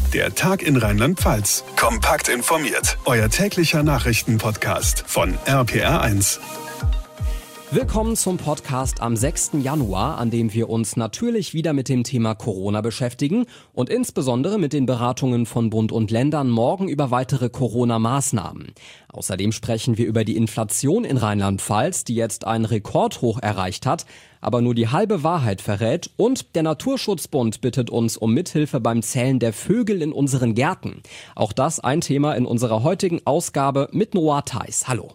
Der Tag in Rheinland-Pfalz. Kompakt informiert. Euer täglicher Nachrichtenpodcast von RPR1. Willkommen zum Podcast am 6. Januar, an dem wir uns natürlich wieder mit dem Thema Corona beschäftigen und insbesondere mit den Beratungen von Bund und Ländern morgen über weitere Corona-Maßnahmen. Außerdem sprechen wir über die Inflation in Rheinland-Pfalz, die jetzt einen Rekordhoch erreicht hat, aber nur die halbe Wahrheit verrät, und der Naturschutzbund bittet uns um Mithilfe beim Zählen der Vögel in unseren Gärten. Auch das ein Thema in unserer heutigen Ausgabe mit Noah Theis. Hallo.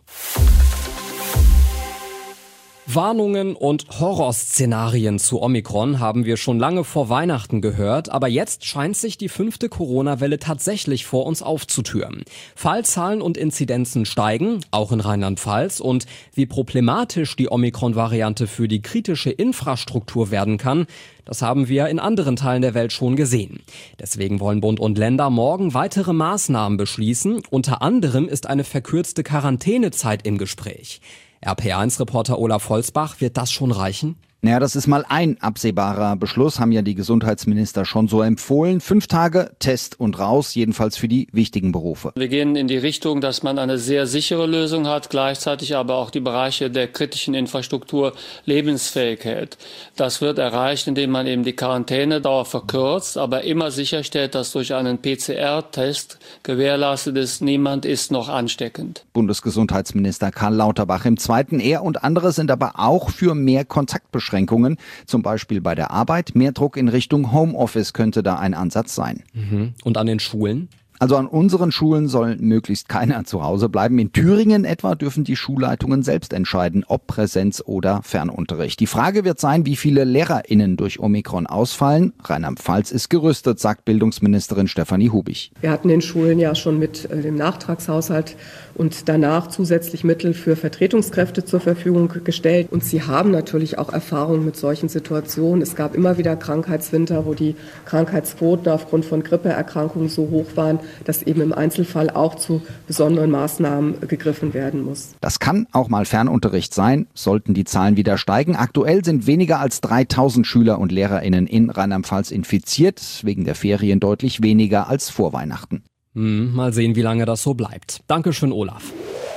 Warnungen und Horrorszenarien zu Omikron haben wir schon lange vor Weihnachten gehört, aber jetzt scheint sich die 5. Corona-Welle tatsächlich vor uns aufzutürmen. Fallzahlen und Inzidenzen steigen, auch in Rheinland-Pfalz, und wie problematisch die Omikron-Variante für die kritische Infrastruktur werden kann, das haben wir in anderen Teilen der Welt schon gesehen. Deswegen wollen Bund und Länder morgen weitere Maßnahmen beschließen. Unter anderem ist eine verkürzte Quarantänezeit im Gespräch. RPR1-Reporter Olaf Holzbach, wird das schon reichen? Naja, das ist mal ein absehbarer Beschluss, haben ja die Gesundheitsminister schon so empfohlen. 5 Tage, Test und raus, jedenfalls für die wichtigen Berufe. Wir gehen in die Richtung, dass man eine sehr sichere Lösung hat, gleichzeitig aber auch die Bereiche der kritischen Infrastruktur lebensfähig hält. Das wird erreicht, indem man eben die Quarantänedauer verkürzt, aber immer sicherstellt, dass durch einen PCR-Test gewährleistet ist, niemand ist noch ansteckend. Bundesgesundheitsminister Karl Lauterbach im Zweiten. Er und andere sind aber auch für mehr Kontaktbeschränkungen. Zum Beispiel bei der Arbeit. Mehr Druck in Richtung Homeoffice könnte da ein Ansatz sein. Und an den Schulen? Also an unseren Schulen soll möglichst keiner zu Hause bleiben. In Thüringen etwa dürfen die Schulleitungen selbst entscheiden, ob Präsenz- oder Fernunterricht. Die Frage wird sein, wie viele LehrerInnen durch Omikron ausfallen. Rheinland-Pfalz ist gerüstet, sagt Bildungsministerin Stefanie Hubich. Wir hatten den Schulen ja schon mit dem Nachtragshaushalt und danach zusätzlich Mittel für Vertretungskräfte zur Verfügung gestellt. Und sie haben natürlich auch Erfahrung mit solchen Situationen. Es gab immer wieder Krankheitswinter, wo die Krankheitsquoten aufgrund von Grippeerkrankungen so hoch waren, dass eben im Einzelfall auch zu besonderen Maßnahmen gegriffen werden muss. Das kann auch mal Fernunterricht sein, sollten die Zahlen wieder steigen. Aktuell sind weniger als 3000 Schüler und LehrerInnen in Rheinland-Pfalz infiziert, wegen der Ferien deutlich weniger als vor Weihnachten. Mal sehen, wie lange das so bleibt. Dankeschön, Olaf.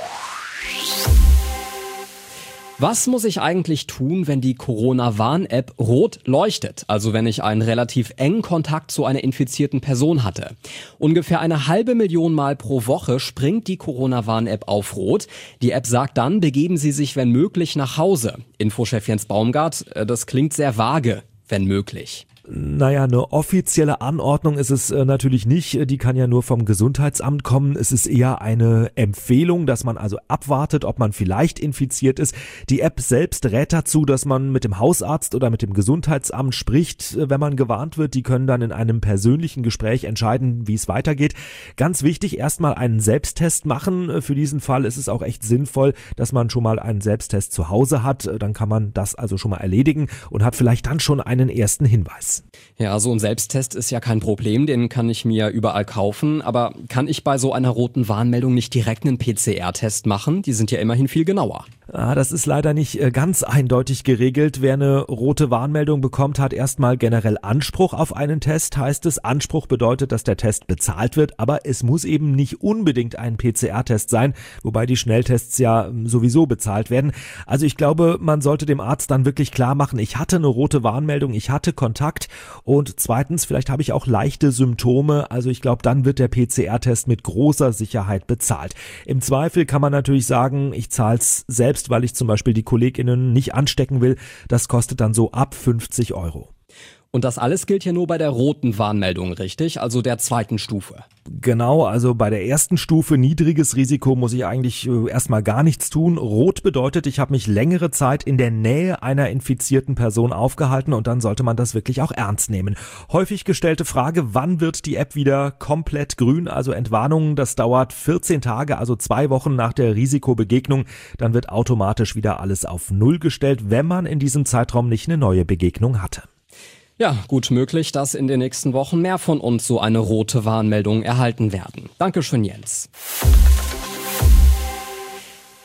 Was muss ich eigentlich tun, wenn die Corona-Warn-App rot leuchtet? Also wenn ich einen relativ engen Kontakt zu einer infizierten Person hatte. Ungefähr 500.000 Mal pro Woche springt die Corona-Warn-App auf rot. Die App sagt dann, begeben Sie sich wenn möglich nach Hause. Infochef Jens Baumgart, das klingt sehr vage, wenn möglich. Naja, eine offizielle Anordnung ist es natürlich nicht. Die kann ja nur vom Gesundheitsamt kommen. Es ist eher eine Empfehlung, dass man also abwartet, ob man vielleicht infiziert ist. Die App selbst rät dazu, dass man mit dem Hausarzt oder mit dem Gesundheitsamt spricht, wenn man gewarnt wird. Die können dann in einem persönlichen Gespräch entscheiden, wie es weitergeht. Ganz wichtig, erstmal einen Selbsttest machen. Für diesen Fall ist es auch echt sinnvoll, dass man schon mal einen Selbsttest zu Hause hat. Dann kann man das also schon mal erledigen und hat vielleicht dann schon einen ersten Hinweis. Ja, so ein Selbsttest ist ja kein Problem, den kann ich mir überall kaufen, aber kann ich bei so einer roten Warnmeldung nicht direkt einen PCR-Test machen? Die sind ja immerhin viel genauer. Das ist leider nicht ganz eindeutig geregelt. Wer eine rote Warnmeldung bekommt, hat erstmal generell Anspruch auf einen Test, heißt es. Anspruch bedeutet, dass der Test bezahlt wird, aber es muss eben nicht unbedingt ein PCR-Test sein, wobei die Schnelltests ja sowieso bezahlt werden. Also ich glaube, man sollte dem Arzt dann wirklich klar machen, ich hatte eine rote Warnmeldung, ich hatte Kontakt, und zweitens, vielleicht habe ich auch leichte Symptome, also ich glaube, dann wird der PCR-Test mit großer Sicherheit bezahlt. Im Zweifel kann man natürlich sagen, ich zahle es selbst, weil ich zum Beispiel die KollegInnen nicht anstecken will. Das kostet dann so ab 50 €. Und das alles gilt ja nur bei der roten Warnmeldung, richtig? Also der zweiten Stufe. Genau, also bei der ersten Stufe niedriges Risiko muss ich eigentlich erstmal gar nichts tun. Rot bedeutet, ich habe mich längere Zeit in der Nähe einer infizierten Person aufgehalten, und dann sollte man das wirklich auch ernst nehmen. Häufig gestellte Frage, wann wird die App wieder komplett grün? Also Entwarnungen, das dauert 14 Tage, also 2 Wochen nach der Risikobegegnung. Dann wird automatisch wieder alles auf Null gestellt, wenn man in diesem Zeitraum nicht eine neue Begegnung hatte. Ja, gut möglich, dass in den nächsten Wochen mehr von uns so eine rote Warnmeldung erhalten werden. Dankeschön, Jens.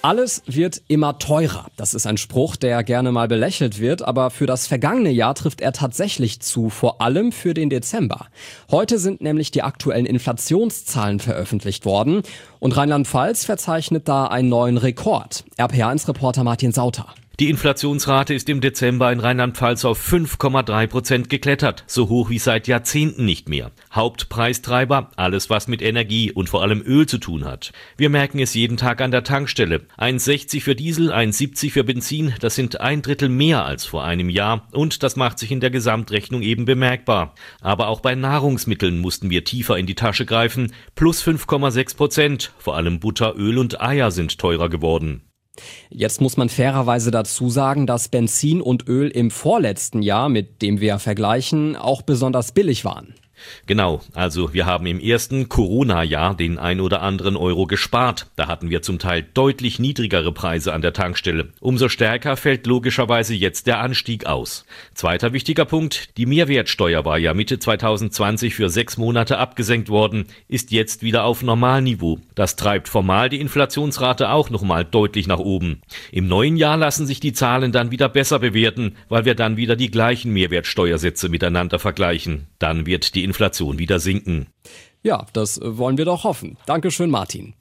Alles wird immer teurer. Das ist ein Spruch, der gerne mal belächelt wird, aber für das vergangene Jahr trifft er tatsächlich zu, vor allem für den Dezember. Heute sind nämlich die aktuellen Inflationszahlen veröffentlicht worden und Rheinland-Pfalz verzeichnet da einen neuen Rekord. RPA1-Reporter Martin Sauter. Die Inflationsrate ist im Dezember in Rheinland-Pfalz auf 5,3% geklettert, so hoch wie seit Jahrzehnten nicht mehr. Hauptpreistreiber, alles was mit Energie und vor allem Öl zu tun hat. Wir merken es jeden Tag an der Tankstelle. 1,60 für Diesel, 1,70 für Benzin, das sind 1/3 mehr als vor einem Jahr und das macht sich in der Gesamtrechnung eben bemerkbar. Aber auch bei Nahrungsmitteln mussten wir tiefer in die Tasche greifen, plus 5,6%. Vor allem Butter, Öl und Eier sind teurer geworden. Jetzt muss man fairerweise dazu sagen, dass Benzin und Öl im vorletzten Jahr, mit dem wir vergleichen, auch besonders billig waren. Genau, also wir haben im ersten Corona-Jahr den ein oder anderen Euro gespart. Da hatten wir zum Teil deutlich niedrigere Preise an der Tankstelle. Umso stärker fällt logischerweise jetzt der Anstieg aus. Zweiter wichtiger Punkt, die Mehrwertsteuer war ja Mitte 2020 für 6 Monate abgesenkt worden, ist jetzt wieder auf Normalniveau. Das treibt formal die Inflationsrate auch nochmal deutlich nach oben. Im neuen Jahr lassen sich die Zahlen dann wieder besser bewerten, weil wir dann wieder die gleichen Mehrwertsteuersätze miteinander vergleichen. Dann wird die Inflation wieder sinken. Ja, das wollen wir doch hoffen. Dankeschön, Martin.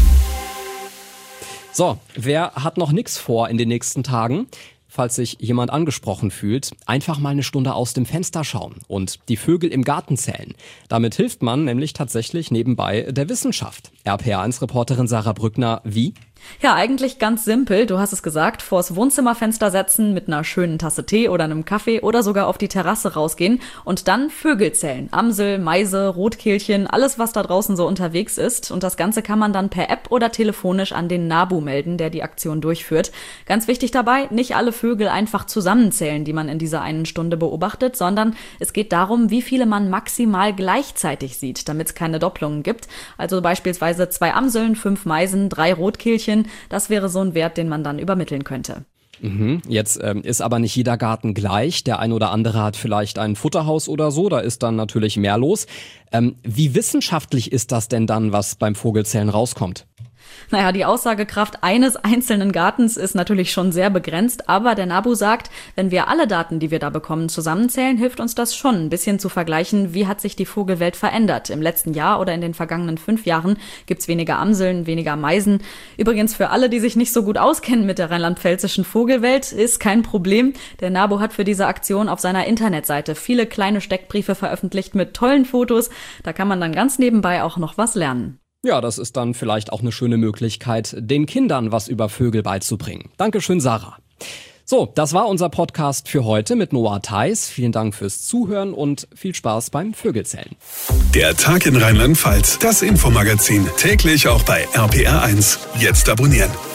So, wer hat noch nichts vor in den nächsten Tagen? Falls sich jemand angesprochen fühlt, einfach mal eine Stunde aus dem Fenster schauen und die Vögel im Garten zählen. Damit hilft man nämlich tatsächlich nebenbei der Wissenschaft. RPA1-Reporterin Sarah Brückner, wie? Ja, eigentlich ganz simpel. Du hast es gesagt, vors Wohnzimmerfenster setzen, mit einer schönen Tasse Tee oder einem Kaffee oder sogar auf die Terrasse rausgehen und dann Vögel zählen. Amsel, Meise, Rotkehlchen, alles was da draußen so unterwegs ist. Und das Ganze kann man dann per App oder telefonisch an den NABU melden, der die Aktion durchführt. Ganz wichtig dabei, nicht alle Vögel einfach zusammenzählen, die man in dieser einen Stunde beobachtet, sondern es geht darum, wie viele man maximal gleichzeitig sieht, damit es keine Doppelungen gibt. Also beispielsweise 2 Amseln, 5 Meisen, 3 Rotkehlchen. Das wäre so ein Wert, den man dann übermitteln könnte. Jetzt ist aber nicht jeder Garten gleich. Der ein oder andere hat vielleicht ein Futterhaus oder so, da ist dann natürlich mehr los. Wie wissenschaftlich ist das denn dann, was beim Vogelzählen rauskommt? Naja, die Aussagekraft eines einzelnen Gartens ist natürlich schon sehr begrenzt, aber der NABU sagt, wenn wir alle Daten, die wir da bekommen, zusammenzählen, hilft uns das schon, ein bisschen zu vergleichen, wie hat sich die Vogelwelt verändert. Im letzten Jahr oder in den vergangenen 5 Jahren gibt's weniger Amseln, weniger Meisen. Übrigens für alle, die sich nicht so gut auskennen mit der rheinland-pfälzischen Vogelwelt, ist kein Problem. Der NABU hat für diese Aktion auf seiner Internetseite viele kleine Steckbriefe veröffentlicht mit tollen Fotos. Da kann man dann ganz nebenbei auch noch was lernen. Ja, das ist dann vielleicht auch eine schöne Möglichkeit, den Kindern was über Vögel beizubringen. Dankeschön, Sarah. So, das war unser Podcast für heute mit Noah Theis. Vielen Dank fürs Zuhören und viel Spaß beim Vögelzählen. Der Tag in Rheinland-Pfalz, das Infomagazin, täglich auch bei RPR1. Jetzt abonnieren.